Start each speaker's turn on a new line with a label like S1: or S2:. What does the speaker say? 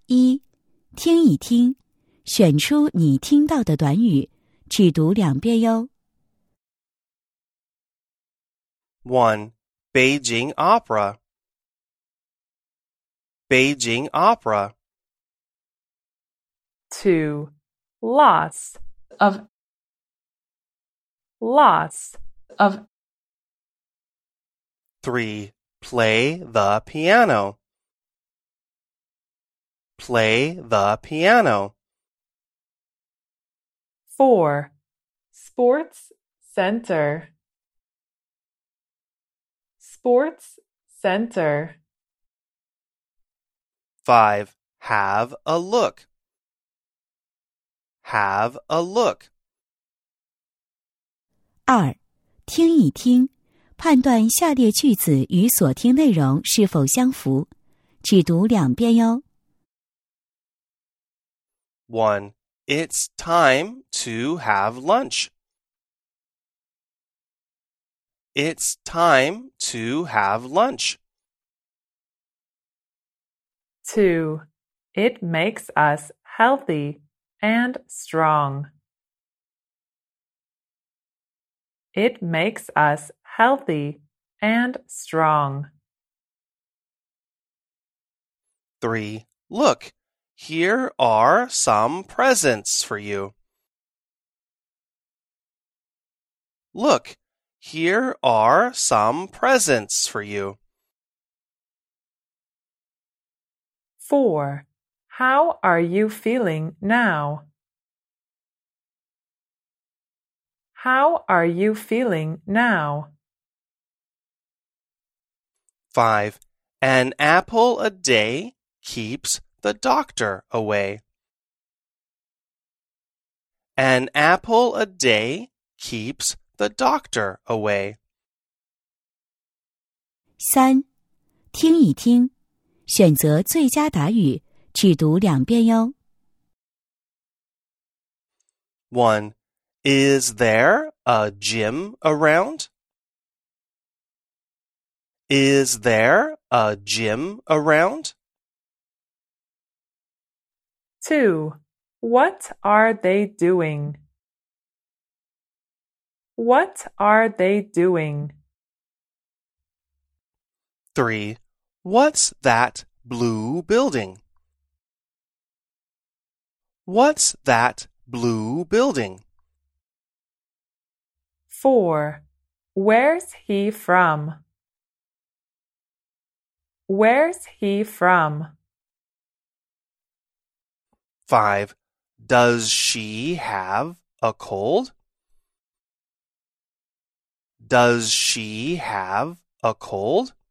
S1: 一、听一听，选出你听到的短语，只读2遍哟。
S2: 1. Beijing Opera. Beijing Opera.
S3: 2. Lots of
S2: 3. Play the piano. Play the piano.
S3: 4. Sports center. Sports center.
S2: 5. Have a look. Have a look.
S1: 2. 听一听，判断下列句子与所听内容是否相符，只读2遍哟。
S2: 1. It's time to have lunch. It's time to have lunch.
S3: 2. It makes us healthy and strong. It makes us healthy and strong.
S2: 3. Look, here are some presents for you. Look, here are some presents for you.
S3: 4. How are you feeling now? How are you feeling now?
S2: 5. An apple a day keeps the doctor away. An apple a day keeps the doctor away.
S1: 3. 听一听，选择最佳答语，只读2遍哟。
S2: 1. Is there a gym around? Is there a gym around?
S3: 2. What are they doing? What are they doing?
S2: 3. What's that blue building? What's that blue building?
S3: 4. Where's he from? Where's he from?
S2: 5. Does she have a cold? Does she have a cold?